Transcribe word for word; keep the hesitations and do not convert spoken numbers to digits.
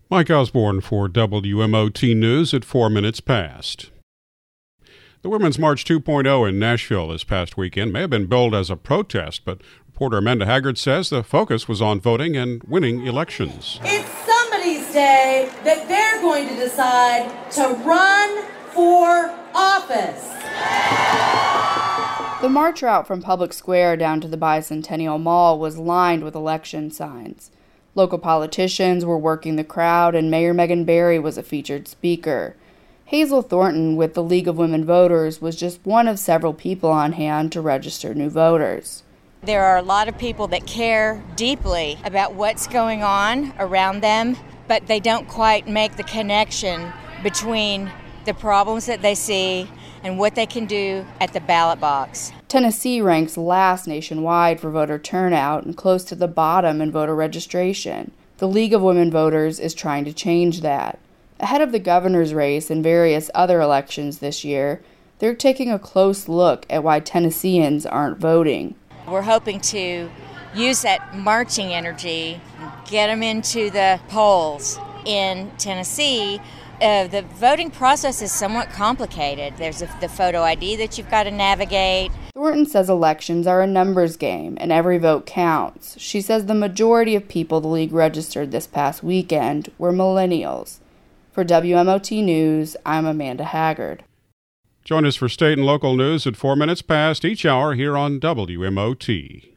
Mike Osborne for W M O T News at four minutes past. The Women's March two point oh in Nashville this past weekend may have been billed as a protest, but reporter Amanda Haggard says the focus was on voting and winning elections. It's somebody's day that they're going to decide to run for office. The march route from Public Square down to the Bicentennial Mall was lined with election signs. Local politicians were working the crowd, and Mayor Megan Barry was a featured speaker. Hazel Thornton with the League of Women Voters was just one of several people on hand to register new voters. There are a lot of people that care deeply about what's going on around them, but they don't quite make the connection between the problems that they see and what they can do at the ballot box. Tennessee ranks last nationwide for voter turnout and close to the bottom in voter registration. The League of Women Voters is trying to change that. Ahead of the governor's race and various other elections this year, they're taking a close look at why Tennesseans aren't voting. We're hoping to use that marching energy, get them into the polls. In Tennessee, Uh, the voting process is somewhat complicated. There's a, the photo I D that you've got to navigate. Thornton says elections are a numbers game and every vote counts. She says the majority of people the league registered this past weekend were millennials. For W M O T News, I'm Amanda Haggard. Join us for state and local news at four minutes past each hour here on W M O T.